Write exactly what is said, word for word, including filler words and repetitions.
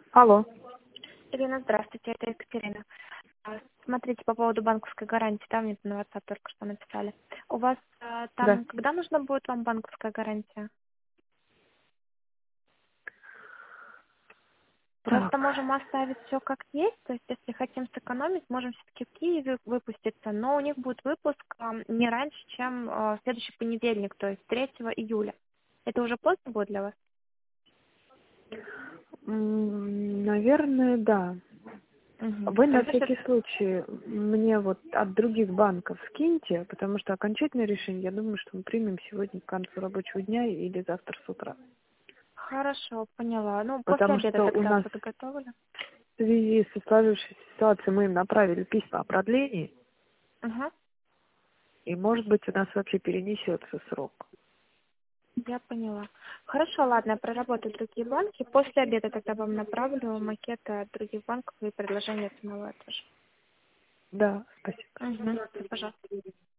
Алло. Ирина, здравствуйте, это Екатерина. А, Смотрите, по поводу банковской гарантии, да, мне на WhatsApp только что написали. У вас а, Да. там, когда нужна будет вам банковская гарантия? Просто Так. можем оставить все как есть, то есть если хотим сэкономить, можем все-таки в Киеве выпуститься, но у них будет выпуск а, не раньше, чем а, в следующий понедельник, то есть третьего июля. Это уже поздно будет для вас? М, Наверное, да. Угу. Вы на Тогда всякий всё- случай мне вот от других банков скиньте, потому что окончательное решение, я думаю, что мы примем сегодня к концу рабочего дня или завтра с утра. Хорошо, поняла. Ну, после Потому обеда что у тогда нас подготовлю. в связи со сложившейся ситуацией мы им направили письма о продлении, Угу. и, может быть, у нас вообще перенесется срок. Я поняла. Хорошо, ладно, я проработаю другие банки. После обеда тогда вам направлю макеты от других банков и предложения ценовые тоже. Да, спасибо. Угу. Пожалуйста.